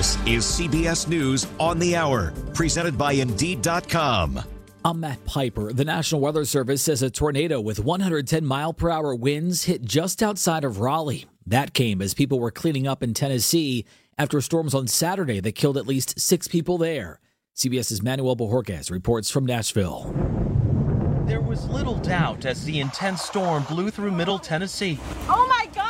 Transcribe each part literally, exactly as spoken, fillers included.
This is C B S News on the Hour, presented by Indeed dot com. I'm Matt Piper. The National Weather Service says a tornado with one hundred ten mile per hour winds hit just outside of Raleigh. That came as people were cleaning up in Tennessee after storms on Saturday that killed at least six people there. CBS's Manuel Bojorquez reports from Nashville. There was little doubt as the intense storm blew through Middle Tennessee. Oh my God!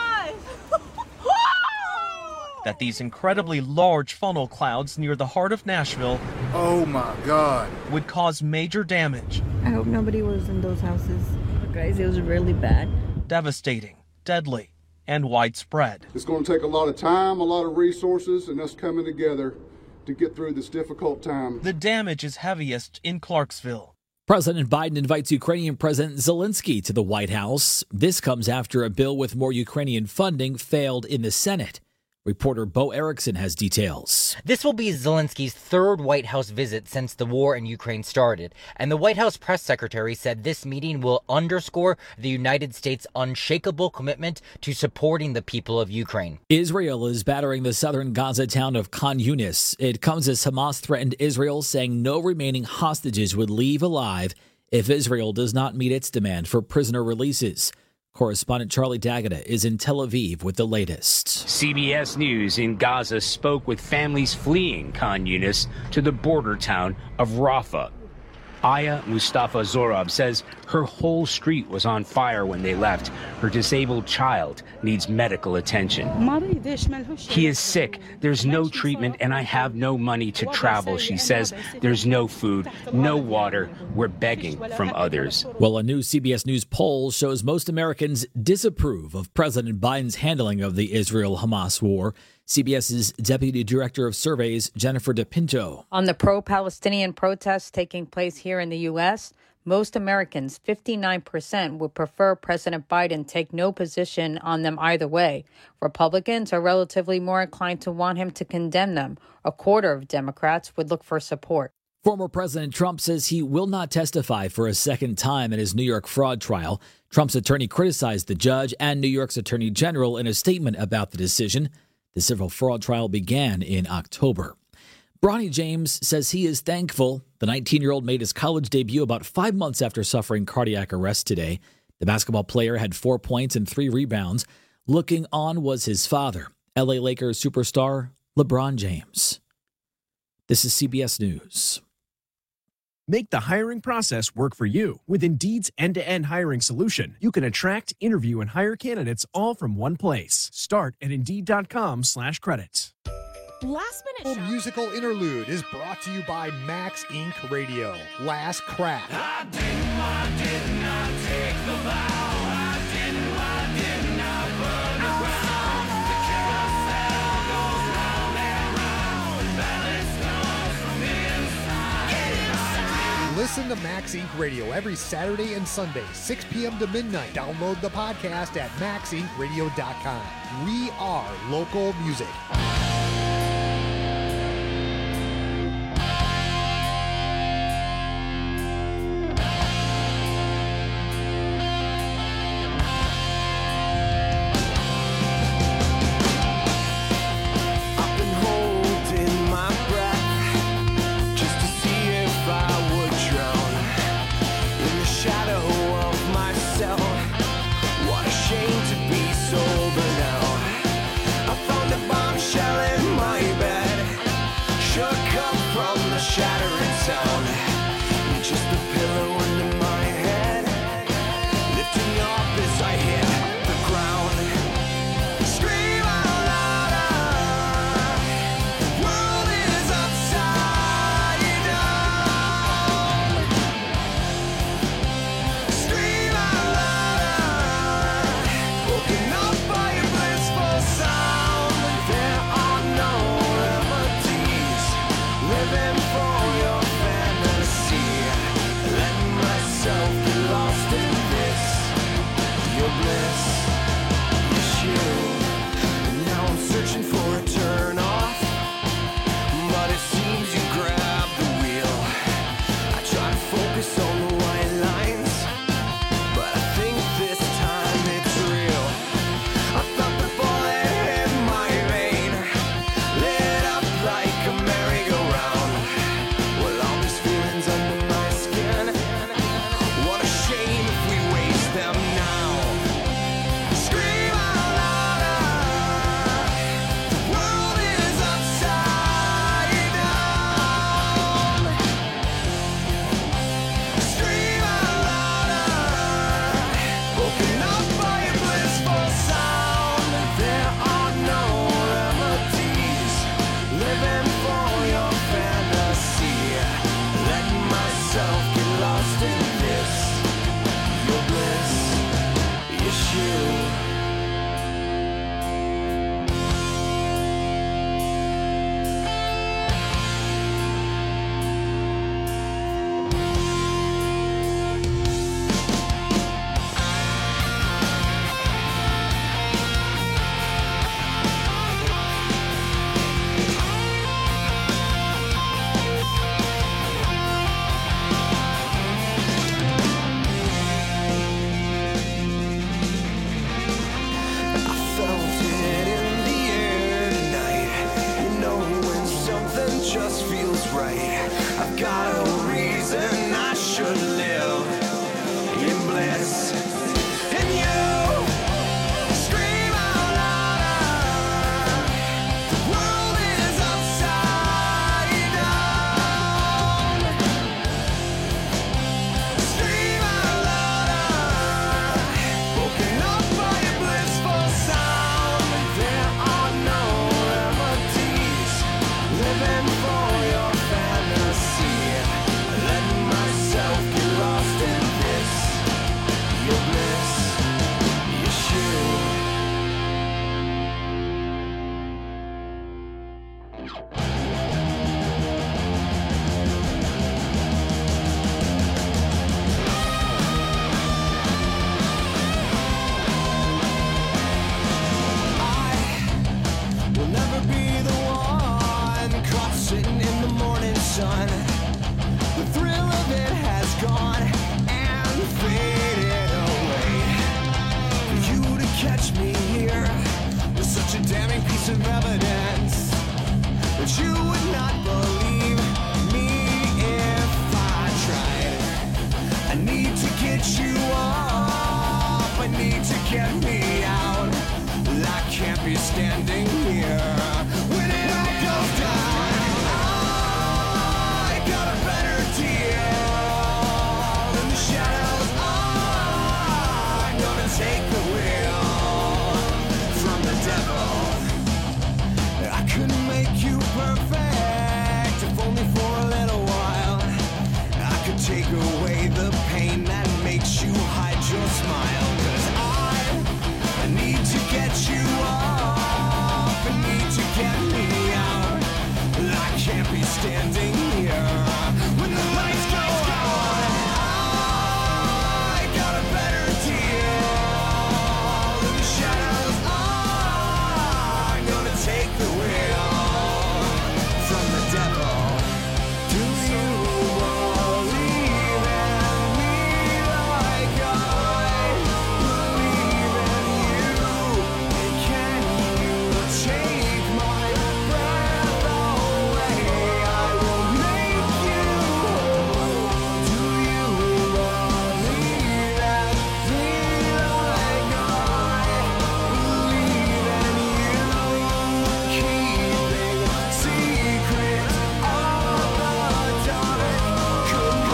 That these incredibly large funnel clouds near the heart of Nashville, oh my God, would cause major damage. I hope nobody was in those houses. Guys, it was really bad. Devastating, deadly, and widespread. It's going to take a lot of time, a lot of resources, and us coming together to get through this difficult time. The damage is heaviest in Clarksville. President Biden invites Ukrainian President Zelensky to the White House. This comes after a bill with more Ukrainian funding failed in the Senate. Reporter Bo Erickson has details. This will be Zelensky's third White House visit since the war in Ukraine started, and the White House press secretary said this meeting will underscore the United States' unshakable commitment to supporting the people of Ukraine. Israel is battering the southern Gaza town of Khan Yunis. It comes as Hamas threatened Israel, saying no remaining hostages would leave alive if Israel does not meet its demand for prisoner releases. Correspondent Charlie D'Agata is in Tel Aviv with the latest. C B S News in Gaza spoke with families fleeing Khan Yunis to the border town of Rafah. Aya Mustafa Zorab says her whole street was on fire when they left. Her disabled child needs medical attention. He is sick. There's no treatment, and I have no money to travel, she says. There's no food, no water. We're begging from others. Well, a new C B S News poll shows most Americans disapprove of President Biden's handling of the Israel-Hamas war. CBS's Deputy Director of Surveys, Jennifer DePinto. On the pro-Palestinian protests taking place here in the U S, most Americans, fifty-nine percent, would prefer President Biden take no position on them either way. Republicans are relatively more inclined to want him to condemn them. A quarter of Democrats would look for support. Former President Trump says he will not testify for a second time in his New York fraud trial. Trump's attorney criticized the judge and New York's attorney general in a statement about the decision. The civil fraud trial began in October. Bronny James says he is thankful the nineteen-year-old made his college debut about five months after suffering cardiac arrest today. The basketball player had four points and three rebounds. Looking on was his father, L A Lakers superstar LeBron James. This is C B S News. Make the hiring process work for you. With Indeed's end-to-end hiring solution, you can attract, interview, and hire candidates all from one place. Start at Indeed.com slash credits. Last Minute Shop. Musical Interlude is brought to you by Max Incorporated. Radio. Last Crack. I didn't, I did not take the vow. I didn't, I did not burn the ground. The carousel goes round and round. Balance comes from inside. Listen to Max Incorporated. Radio every Saturday and Sunday, six p.m. to midnight. Download the podcast at max inc radio dot com. We are local music. Living for your family. piece of evidence, but you would not believe me if I tried. I need to get you off, I need to get me out. I can't be standing here when it all goes down. I got a better deal in the shadows. I'm gonna take the wheel from the devil. I couldn't make you perfect if only for a little while. I could take away the pain that makes you hide your smile. 'Cause I, I need to get you off, I need to get me out. I can't be standing here when the lights go out. I got a better deal in the shadows. I'm gonna take the wheel from the devil. Do you believe in me like I believe in you? Can you take my breath away? I will make you whole. Do you believe in me like I believe in you? Keeping secret of the dark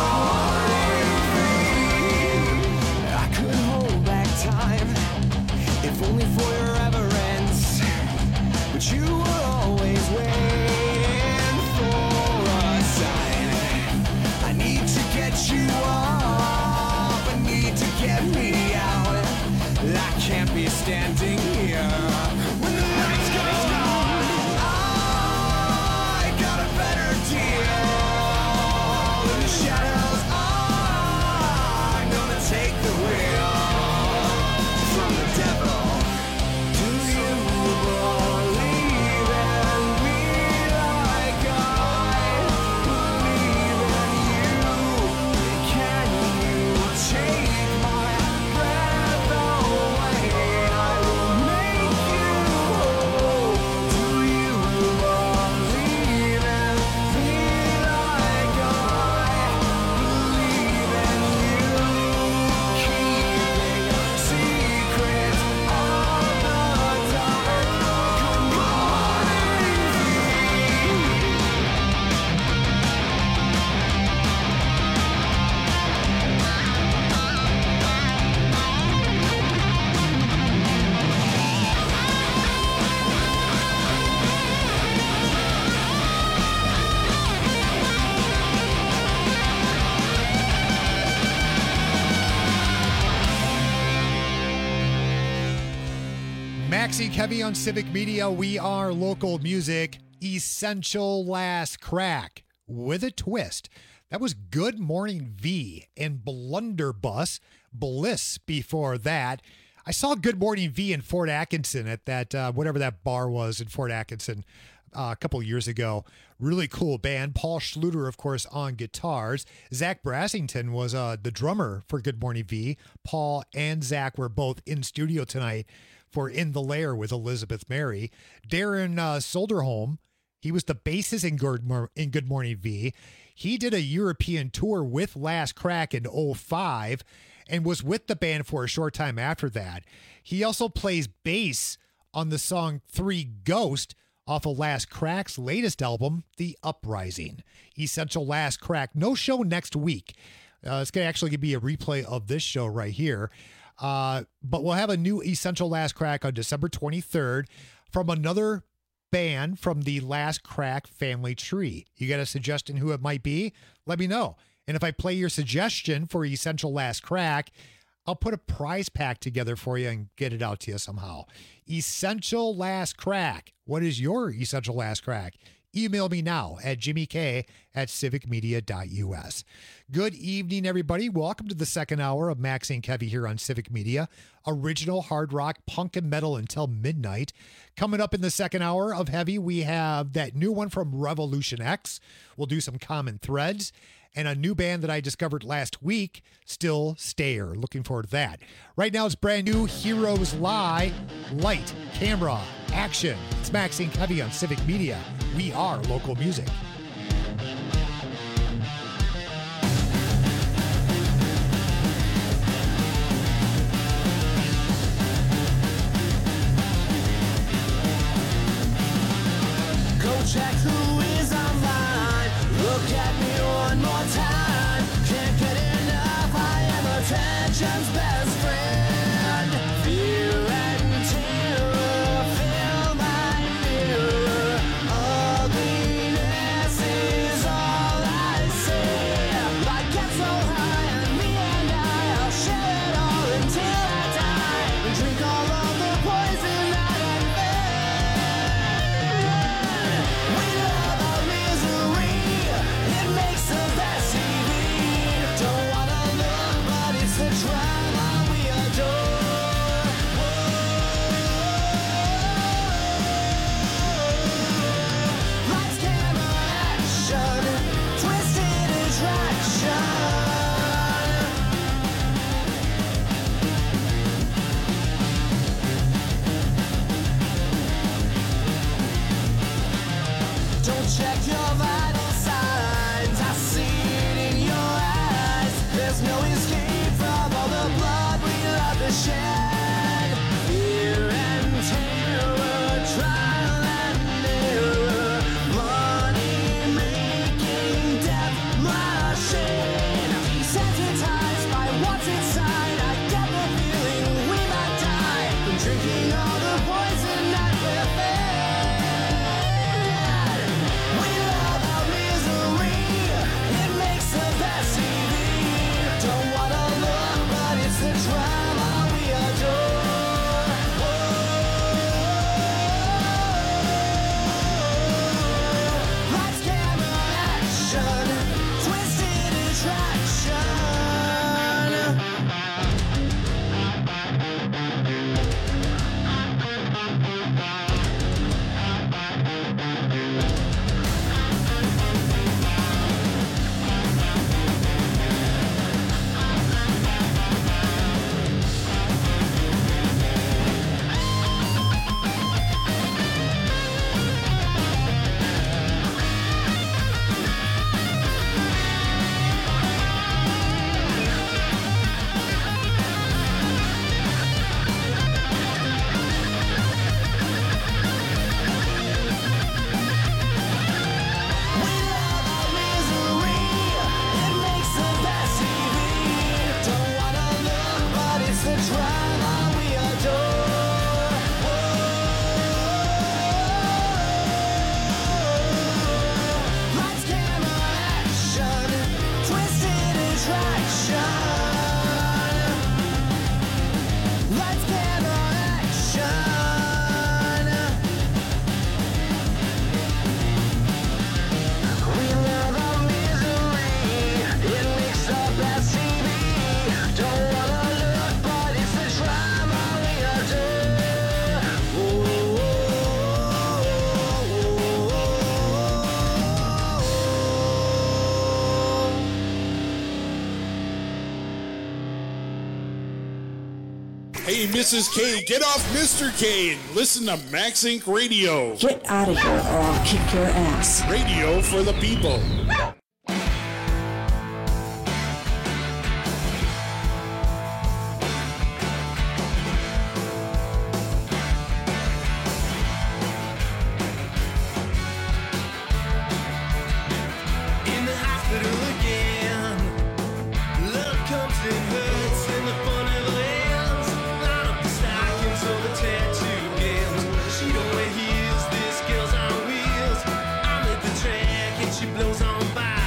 commodity. I could hold back time if only for your reverence, but you were always waiting for a sign. I need to get you off, I need to get me out. I can't be standing here when the lights go down. I got a better deal in the shadows. I'm gonna take the wheel from the devil. Do you believe in me like I believe in you? Can you take my breath away? I will make you whole. Do you believe in me like I believe in you? Keeping secret of the dark commodity. Maxie Kevy on Civic Media. We are local music. Essential Last Crack with a twist. That was Good Morning V and Blunderbuss. Bliss before that. I saw Good Morning V in Fort Atkinson at that, uh, whatever that bar was in Fort Atkinson uh, a couple years ago. Really cool band. Paul Schluter, of course, on guitars. Zach Brassington was uh, the drummer for Good Morning V. Paul and Zach were both in studio tonight for In the Lair with Elizabeth Mary. Darren uh, Solderholm, he was the bassist in Good, Mor- in Good Morning V. He did a European tour with Last Crack in oh five and was with the band for a short time after that. He also plays bass on the song Three Ghost off of Last Crack's latest album, The Uprising. Essential Last Crack. No show next week. Uh, it's going to actually be a replay of this show right here. Uh, but we'll have a new Essential Last Crack on December twenty-third from another band from the Last Crack family tree. You got a suggestion who it might be? Let me know. And if I play your suggestion for Essential Last Crack, I'll put a prize pack together for you and get it out to you somehow. Essential Last Crack. What is your Essential Last Crack? Email me now at Jimmy K at civic media dot U S. Good evening, everybody. Welcome to the second hour of Maxie and Kevy here on Civic Media. Original hard rock, punk, and metal until midnight. Coming up in the second hour of Heavy, we have that new one from Revolution X. We'll do some common threads. And a new band that I discovered last week, Still Stayer. Looking forward to that. Right now, it's brand new Heroes Lie, Light, Camera, action. It's Max Inc Heavy on Civic Media. We are local music. Go check who is online. Look at me one more time. Can't get enough. I am attention's best friend. Fear and terror fill my mirror. Ugliness is all I see. I get so high and me and I, I'll share it all until I die. And drink all of the poison that I fed. We love our misery. It makes the best T V. Don't wanna look, but it's the drama we adore. Lights, camera, action. Twisted attraction. Don't check your vital signs. I see it in your eyes. There's no escape from all the blood we love to shed. Fear and terror, trial and error. Money making death machine. Desensitized by what's inside. I get the feeling we might die from drinking all the poison that we're fed. We love our misery. It makes the best T V. Don't wanna look, but it's the drama we adore. Lights, camera, action. Twisted attraction. We love our misery. It makes the best T V. Don't wanna look, but it's the drama we adore. Lights, camera, action. Twisted attraction. Lights, camera, action. We love our misery. It makes the best T V. Don't wanna look, but it's the drama we adore. Hey, Missus K, get off Mister K and listen to Max Inc Radio. Get out of here or I'll kick your ass. Radio for the people. In the hospital again. Love comes and hurts and the fun never ends. Line up the stockings or the tattoo gins. She don't wear heels, this girl's on wheels. I'm at the track and she blows on by.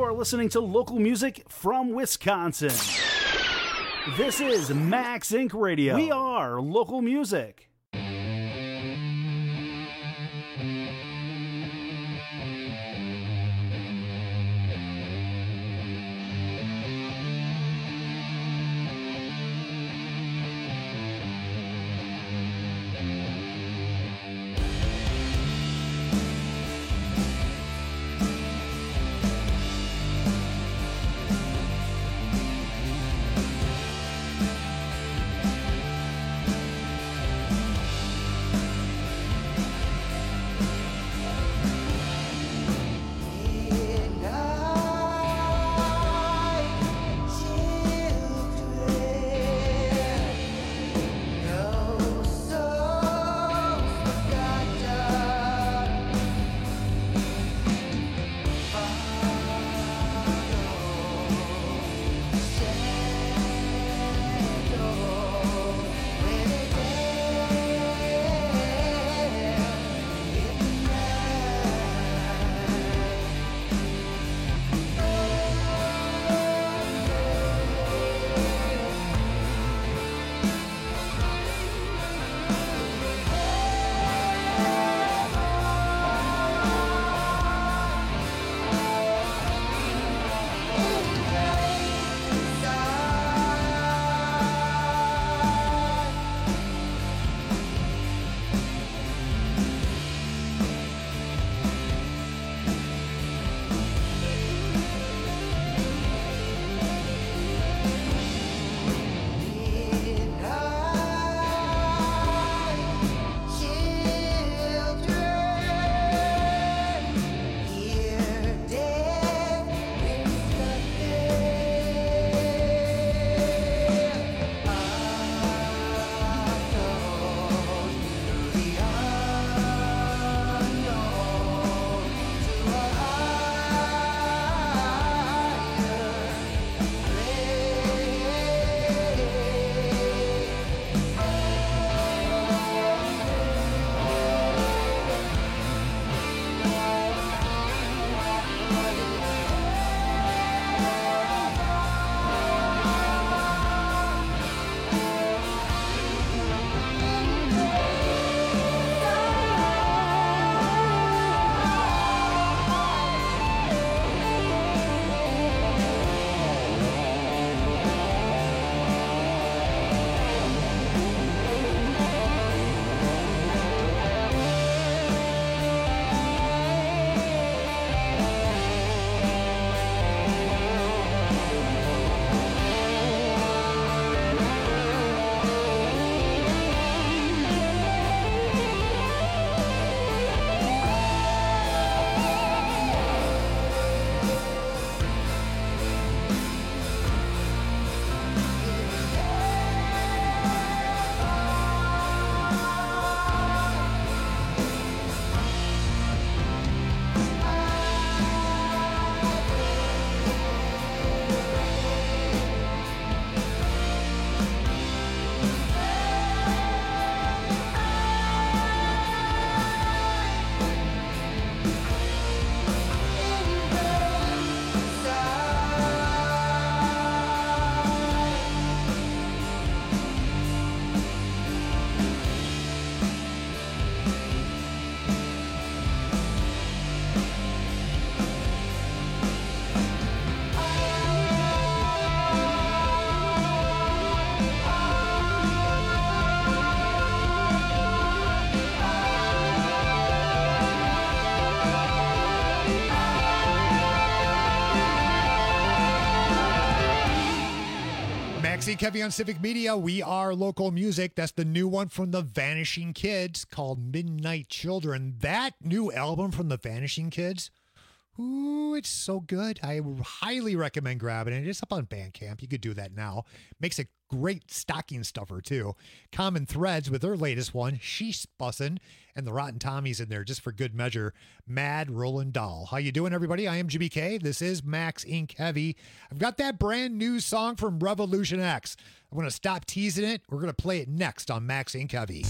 are listening to local music from Wisconsin. This is Max Incorporated. Radio. We are local music. Kevy on Civic Media. We are local music. That's the new one from the Vanishing Kids called Midnight Children. That new album from the Vanishing Kids, ooh, it's so good. I highly recommend grabbing it. It's up on Bandcamp. You could do that now. Makes a great stocking stuffer, too. Common Threads with their latest one, She's Bussin', and the Rotten Tommies in there just for good measure. Mad Rollin' Doll. How you doing, everybody? I am G B K. This is Max Inc Heavy. I've got that brand new song from Revolution X. I'm going to stop teasing it. We're going to play it next on Max Inc Heavy.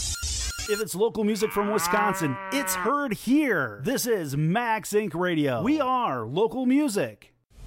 If it's local music from Wisconsin, it's heard here. This is Max Incorporated. Radio. We are local music.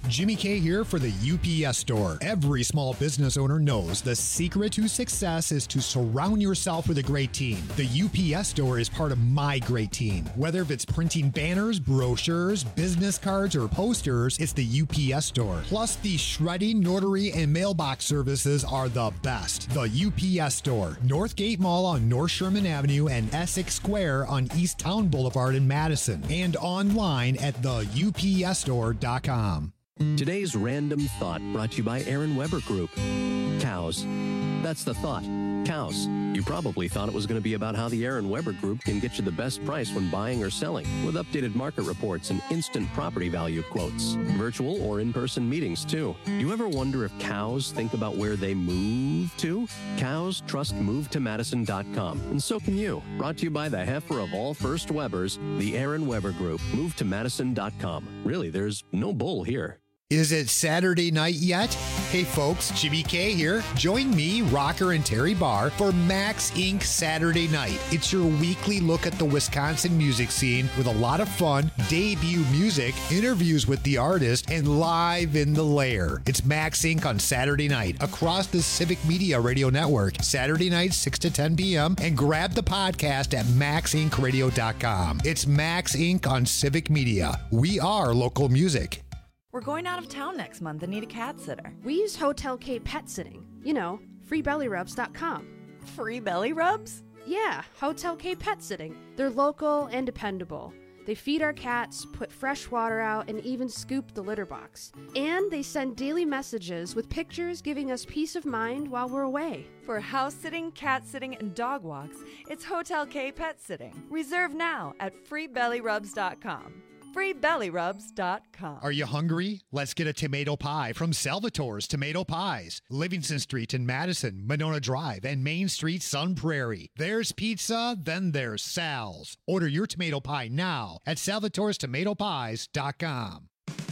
Jimmy K here for the U P S Store. Every small business owner knows the secret to success is to surround yourself with a great team. The U P S Store is part of my great team. Whether it's printing banners, brochures, business cards, or posters, it's the U P S Store. Plus, the shredding, notary, and mailbox services are the best. The U P S Store, Northgate Mall on North Sherman Avenue and Essex Square on East Town Boulevard in Madison, and online at the U P S store dot com. Today's Random Thought brought to you by Aaron Weber Group. Cows. That's the thought. Cows. You probably thought it was going to be about how the Aaron Weber Group can get you the best price when buying or selling, with updated market reports and instant property value quotes. Virtual or in-person meetings, too. Do you ever wonder if cows think about where they move to? Cows trust move to madison dot com, and so can you. Brought to you by the heifer of all First Webers, the Aaron Weber Group. move to madison dot com. Really, there's no bull here. Is it Saturday night yet? Hey folks, Jimmy K here. Join me, Rocker, and Terry Barr for Max Incorporated. Saturday Night. It's your weekly look at the Wisconsin music scene with a lot of fun, debut music, interviews with the artist, and live in the lair. It's Max Incorporated on Saturday night across the Civic Media Radio Network. Saturday night, six to ten p.m. And grab the podcast at max inc radio dot com. It's Max Incorporated on Civic Media. We are local music. We're going out of town next month and need a cat sitter. We use Hotel K Pet Sitting. You know, free belly rubs dot com. Free belly rubs? Yeah, Hotel K Pet Sitting. They're local and dependable. They feed our cats, put fresh water out, and even scoop the litter box. And they send daily messages with pictures giving us peace of mind while we're away. For house sitting, cat sitting, and dog walks, it's Hotel K Pet Sitting. Reserve now at free belly rubs dot com. free belly rubs dot com. Are you hungry? Let's get a tomato pie from Salvatore's Tomato Pies. Livingston Street in Madison, Monona Drive, and Main Street, Sun Prairie. There's pizza, then there's Sal's. Order your tomato pie now at salvatores tomato pies dot com.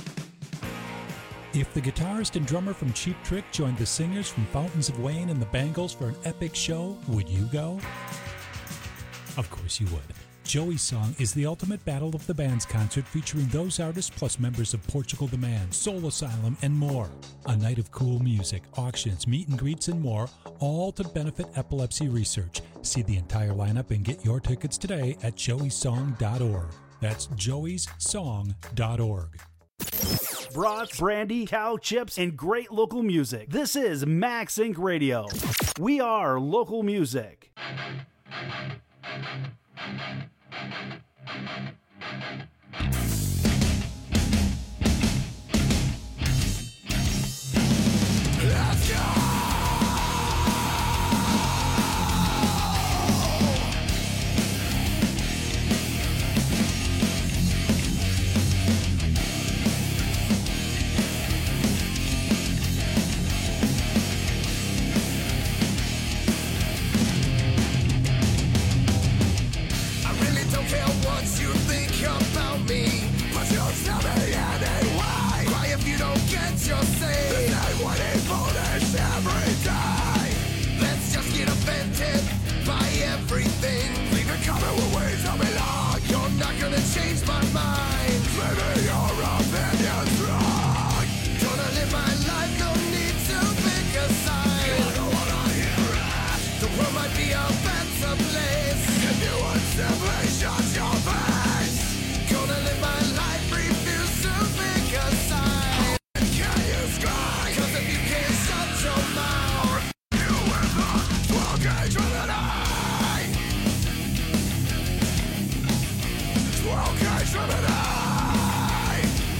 If the guitarist and drummer from Cheap Trick joined the singers from Fountains of Wayne and the Bangles for an epic show, would you go? Of course you would. Joey's Song is the ultimate Battle of the Bands concert featuring those artists plus members of Portugal the Man, Soul Asylum, and more. A night of cool music, auctions, meet and greets, and more, all to benefit epilepsy research. See the entire lineup and get your tickets today at joey song dot org. That's joeys song dot org. Brats, brandy, cow chips, and great local music. This is Max Incorporated. Radio. We are local music. Let's go! Change my mind. Maybe your opinion's wrong. Gonna live my life, no need to pick a side. I don't wanna hear it. The world might be a better place if you would simply shut your face. Gonna live my life, refuse to pick a side. Can you scry? Cause if you can't shut your mouth, you will not twelve gauge with an eye. twelve gauge with an eye.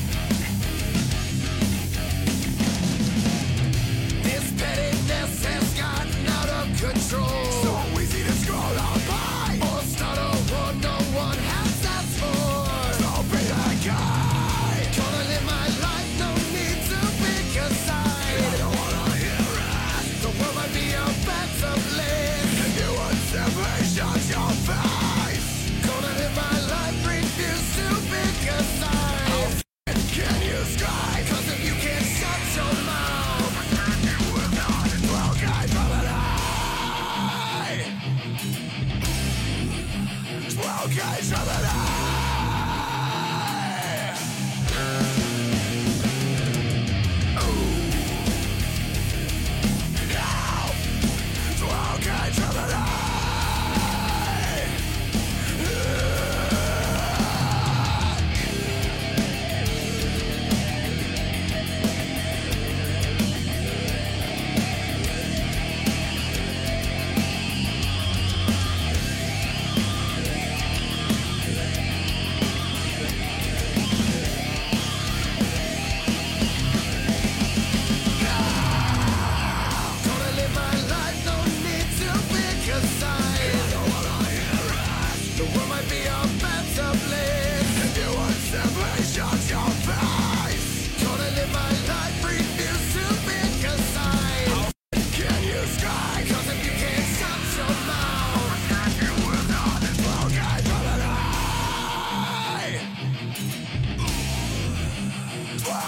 This pettiness has gotten out of control. So easy to scroll on by or start a war no one has asked for. So be that guy. Gonna live my life, no need to pick a side. I don't wanna hear it. The world might be a better place if you would simply shut your face. Gonna live my life, refuse to pick a side. Can you scry? Cause if you can't shut your mouth, you will not dwell guide from an eye. Twelve guys from an eye.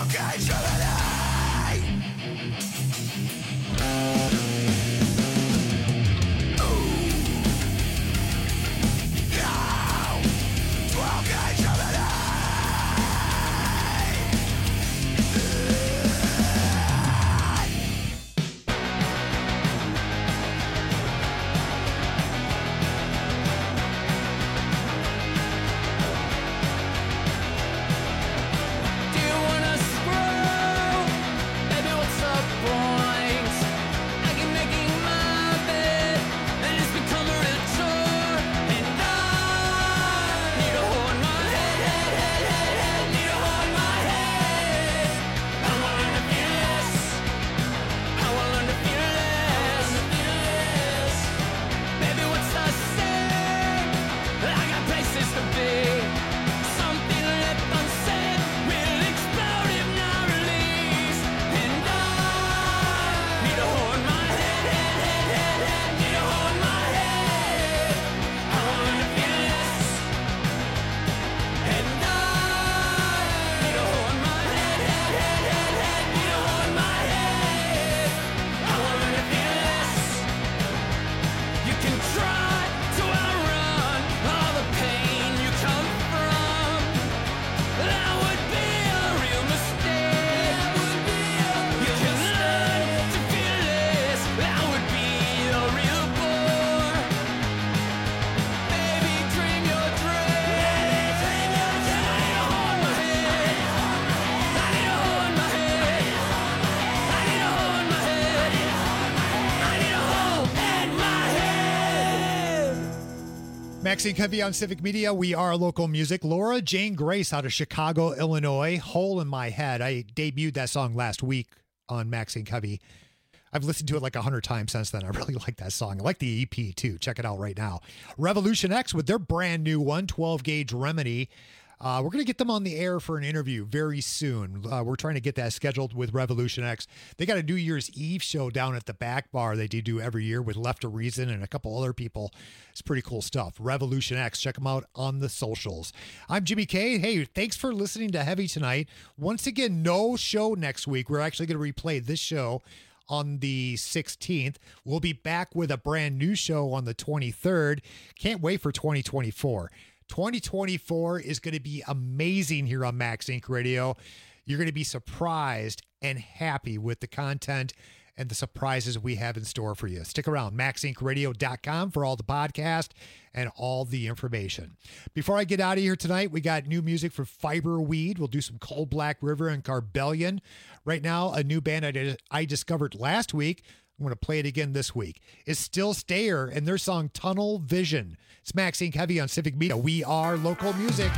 Maxine Covey on Civic Media. We are local music. Laura Jane Grace out of Chicago, Illinois. Hole in My Head. I debuted that song last week on Maxine Covey. I've listened to it like a hundred times since then. I really like that song. I like the E P too. Check it out right now. Revolution X with their brand new one, twelve gauge Remedy. Uh, we're going to get them on the air for an interview very soon. Uh, we're trying to get that scheduled with Revolution X. They got a New Year's Eve show down at the Back Bar they do, do every year with Left a Reason and a couple other people. It's pretty cool stuff. Revolution X. Check them out on the socials. I'm Jimmy K. Hey, thanks for listening to Heavy tonight. Once again, no show next week. We're actually going to replay this show on the sixteenth. We'll be back with a brand new show on the twenty-third. Can't wait for twenty twenty-four. twenty twenty-four is going to be amazing here on Max Inc Radio. You're going to be surprised and happy with the content and the surprises we have in store for you. Stick around, max inc radio dot com for all the podcast and all the information. Before I get out of here tonight, we got new music for Fiberweed. We'll do some Cold Black River and Carbellion. Right now, a new band I, I discovered last week. I'm going to play it again this week. It's Still Stayer and their song Tunnel Vision. It's Max Inc Heavy on Civic Media. We are local music.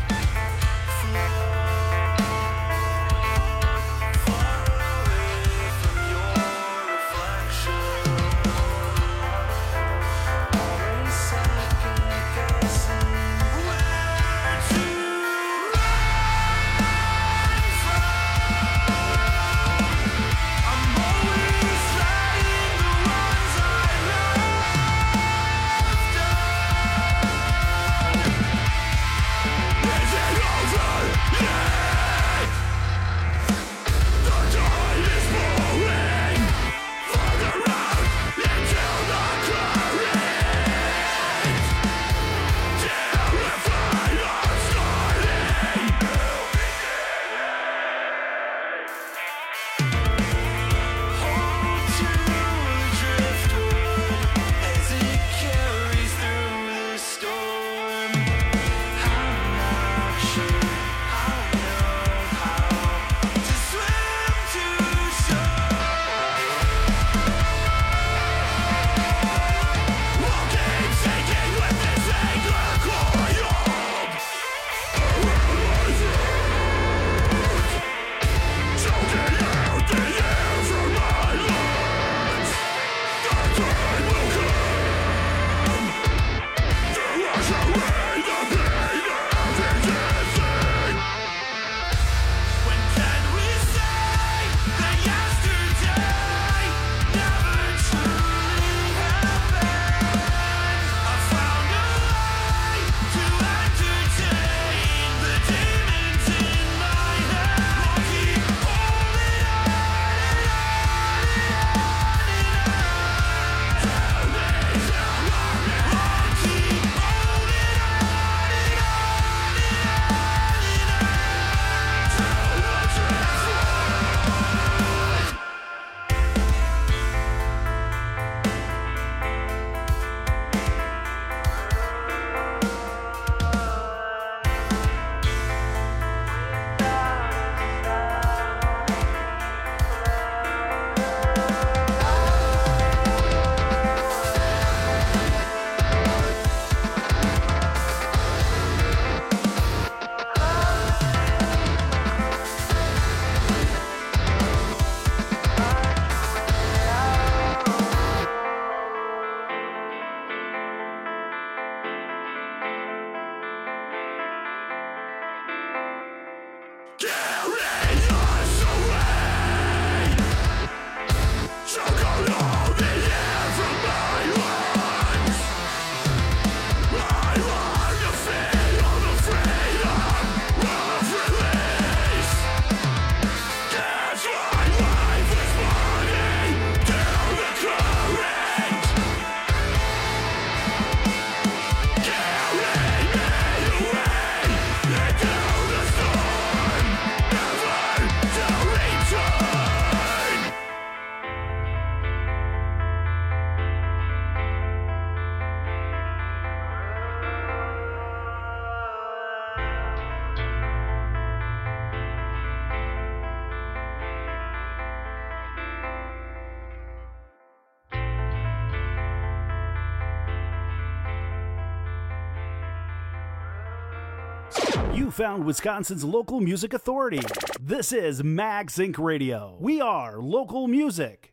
You found Wisconsin's local music authority. This is Max Inc Radio. We are local music.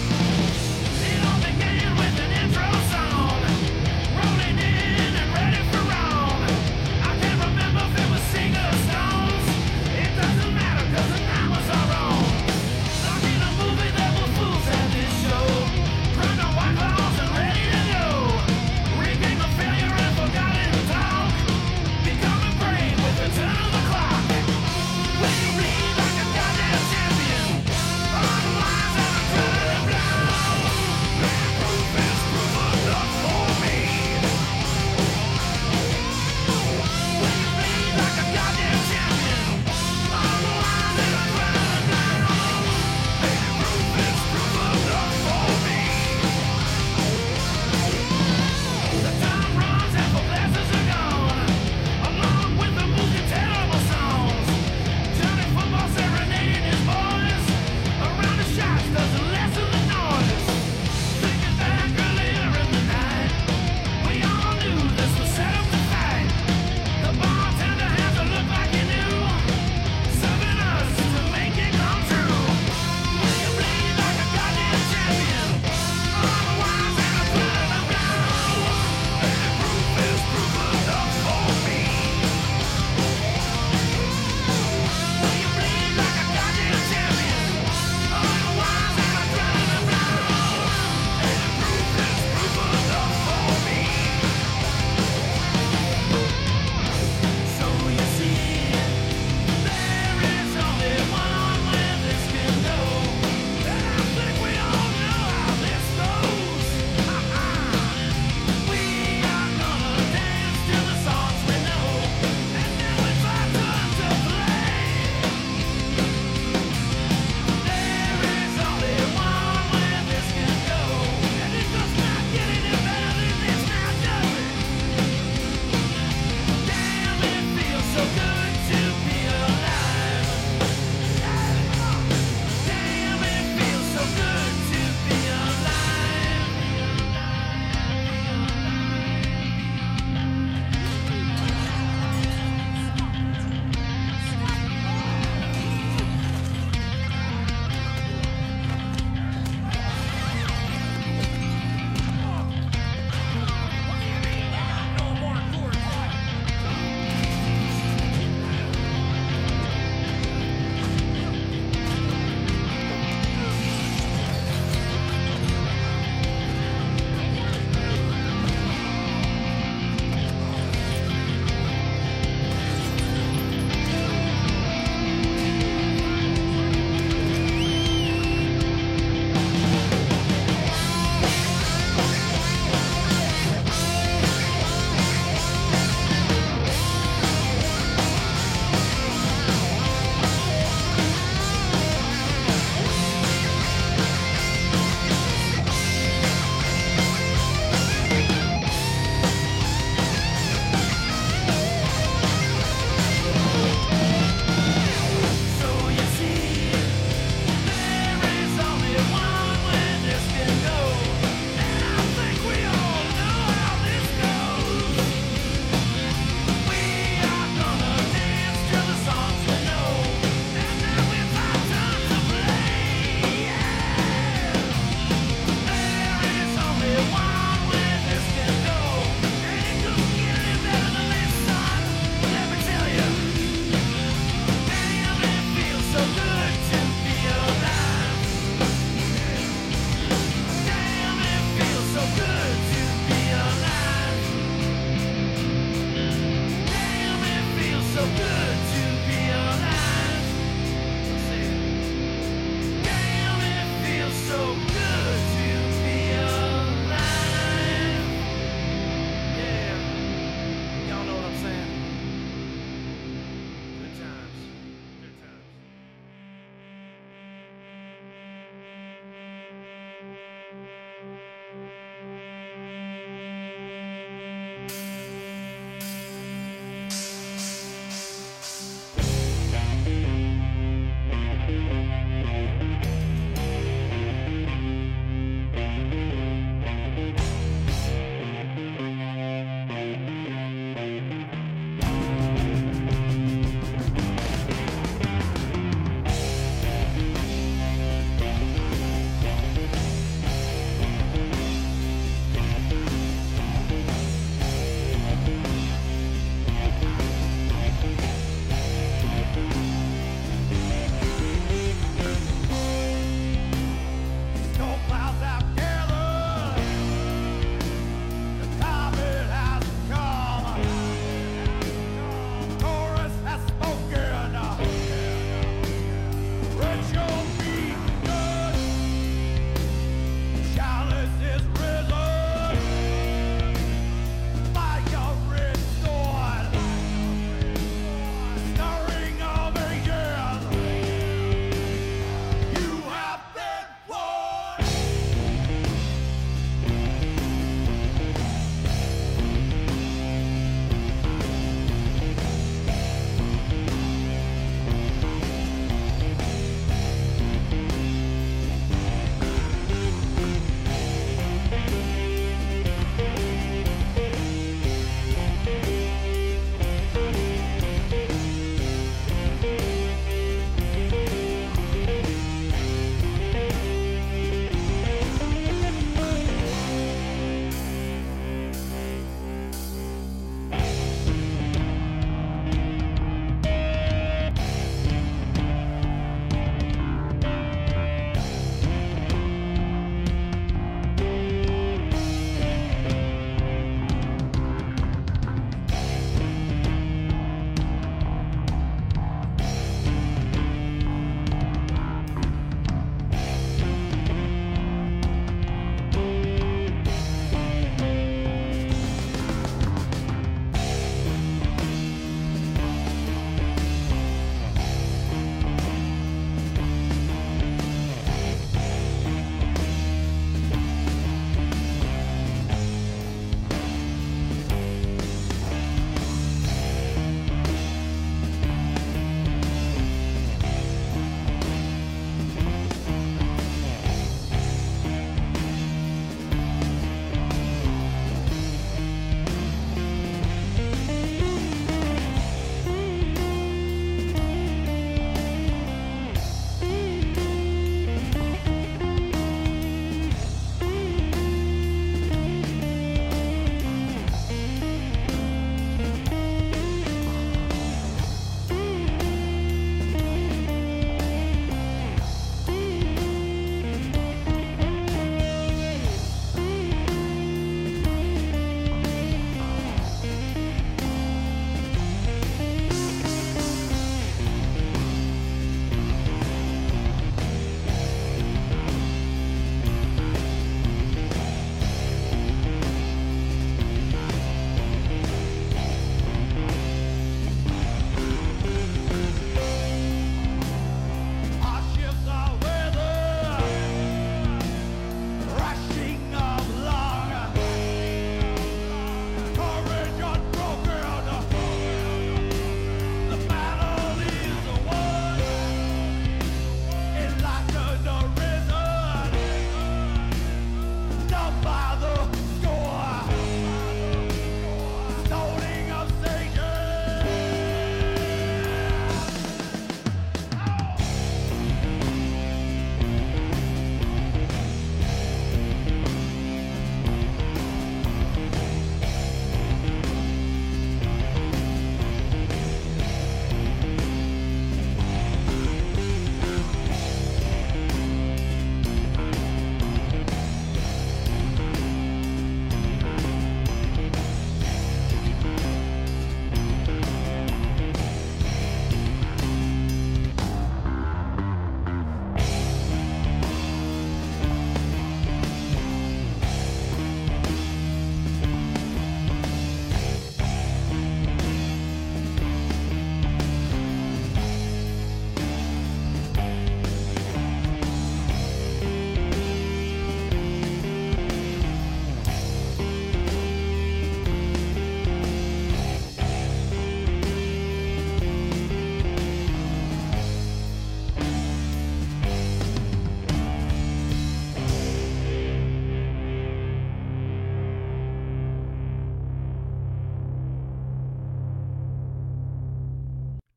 It all began with an intro song, rolling in and ready for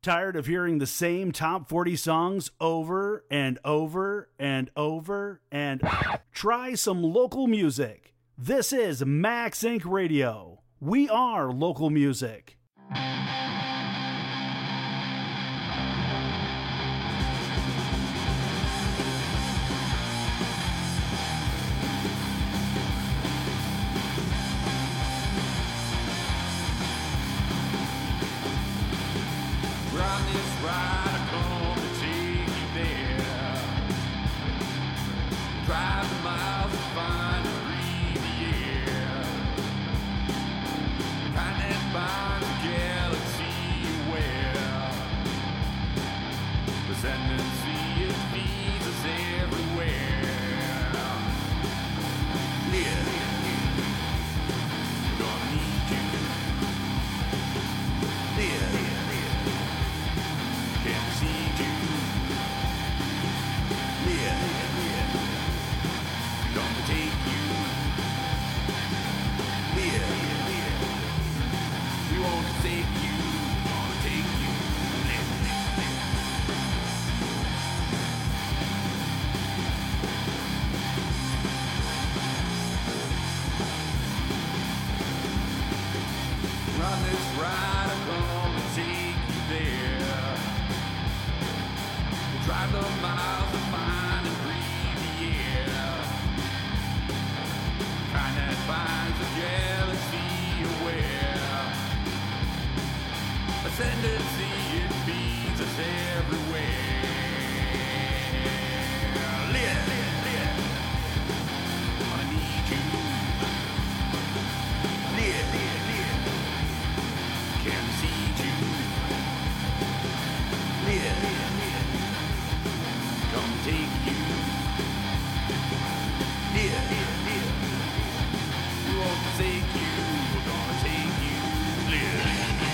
Tired of hearing the same top forty songs over and over and over and try some local music. This is Max Inc Radio. We are local music. Run this ride, I'm gonna take you there. Drive the miles and find and breathe the air. The kind that binds a galaxy aware. The ascendancy, it feeds us everywhere. Yeah, we're gonna need you. Yeah. Can't see you. Yeah, yeah. Gonna take you. Yeah, yeah. We won't save you. Gonna take you. Run this ride, I'm gonna take you there. Drive the miles to find and breathe the air. Kind that finds the galaxy aware. Ascendancy, it feeds us everywhere. Live, live, live. Gonna need you. Live, live, live. Can't see you. Live, live. Gonna take you. Yeah, yeah, yeah. We won't forsake you. We're gonna take you. Yeah.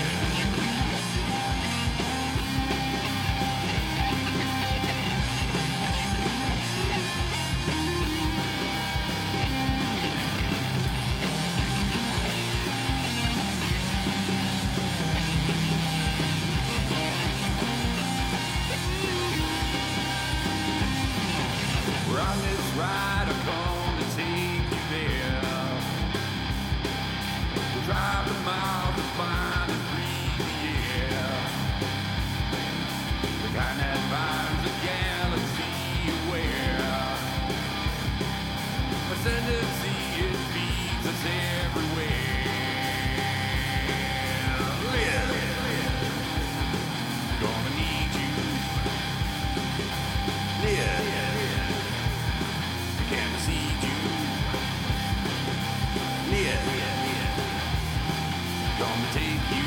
On this ride, I'm gonna take you there. We'll drive the miles to find and breathe the air. The kind that finds the galaxy aware. Ascendancy, it feeds us everywhere. Live, live, live. Gonna need you. Live, live, live. Can't see you. Yeah, yeah, yeah. Gonna take you.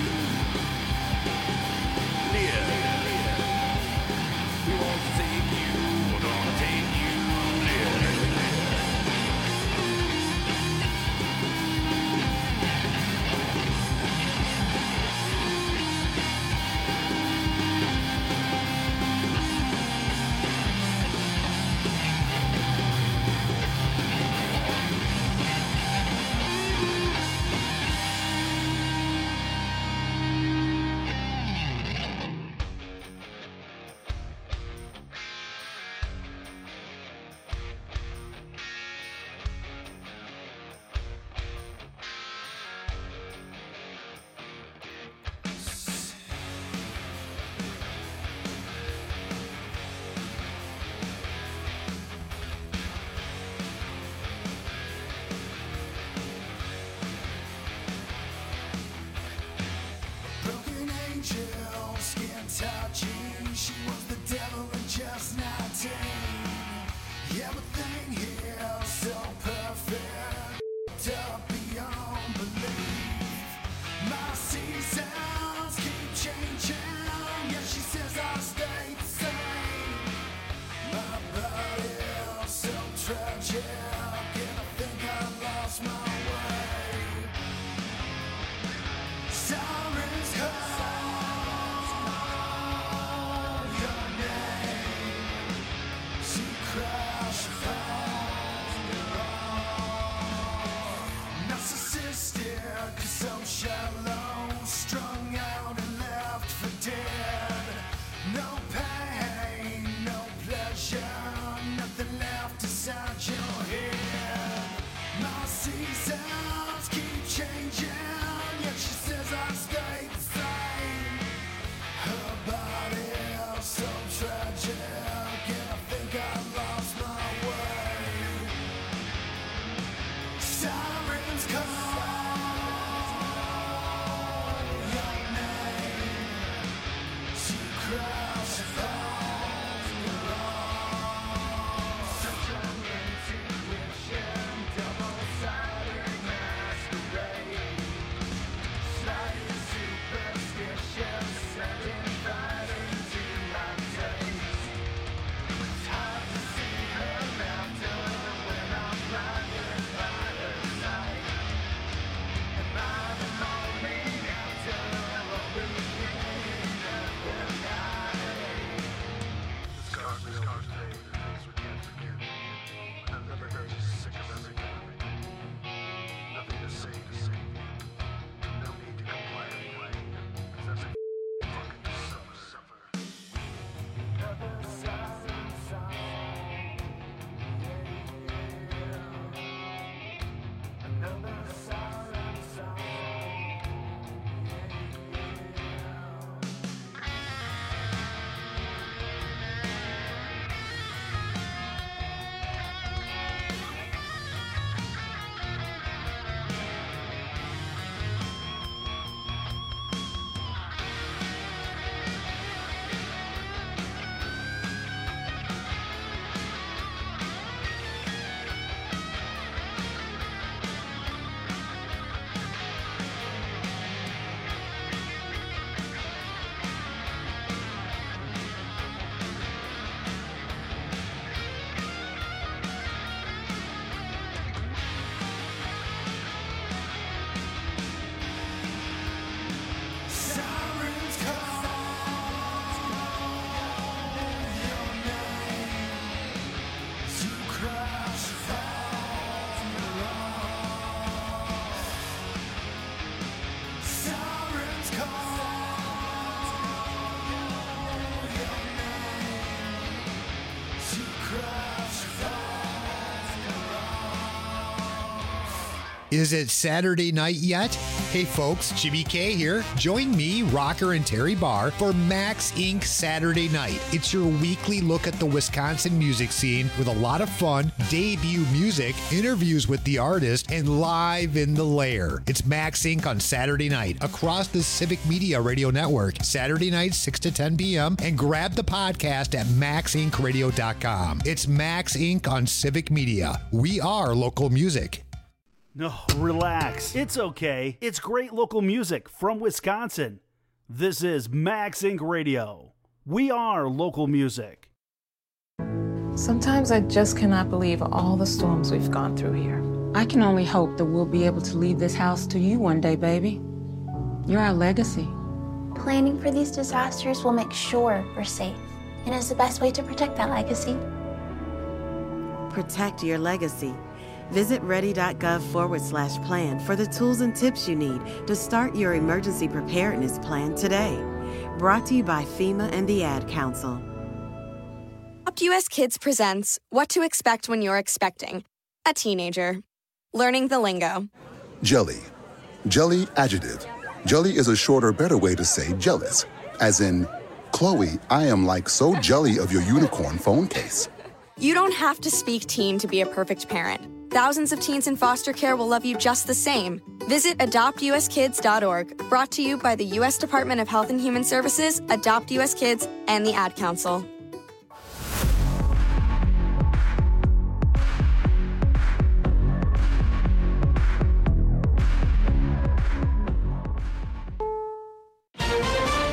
Yeah, yeah, yeah. We won't forsake you. We're gonna take you. Yeah, yeah, everything here so perfect, up beyond belief. My seasons keep changing, yet she says I'll stay the same. My body's so tragic, and I think I lost my way. Sirens call your name, she crash upon your own. Narcissistic, so shallow, strung out and left for dead. Is it Saturday night yet? Hey folks, Jimmy K here. Join me, Rocker, and Terry Barr for Max Incorporated. Saturday Night. It's your weekly look at the Wisconsin music scene with a lot of fun, debut music, interviews with the artist, and live in the lair. It's Max Incorporated on Saturday night across the Civic Media Radio Network, Saturday night, six to ten p.m., and grab the podcast at max inc radio dot com. It's Max Incorporated on Civic Media. We are local music. No, relax. It's okay. It's great local music from Wisconsin. This is Max Incorporated Radio. We are local music. Sometimes I just cannot believe all the storms we've gone through here. I can only hope that we'll be able to leave this house to you one day, baby. You're our legacy. Planning for these disasters will make sure we're safe, and is the best way to protect that legacy. Protect your legacy. Visit ready.gov forward slash plan for the tools and tips you need to start your emergency preparedness plan today. Brought to you by FEMA and the Ad Council. Adopt U S Kids presents What to Expect When You're Expecting a Teenager. Learning the lingo. Jelly. Jelly adjective. Jelly is a shorter, better way to say jealous. As in, Chloe, I am like so jelly of your unicorn phone case. You don't have to speak teen to be a perfect parent. Thousands of teens in foster care will love you just the same. Visit adopt u s kids dot org, brought to you by the U S Department of Health and Human Services, Adopt U S Kids, and the Ad Council.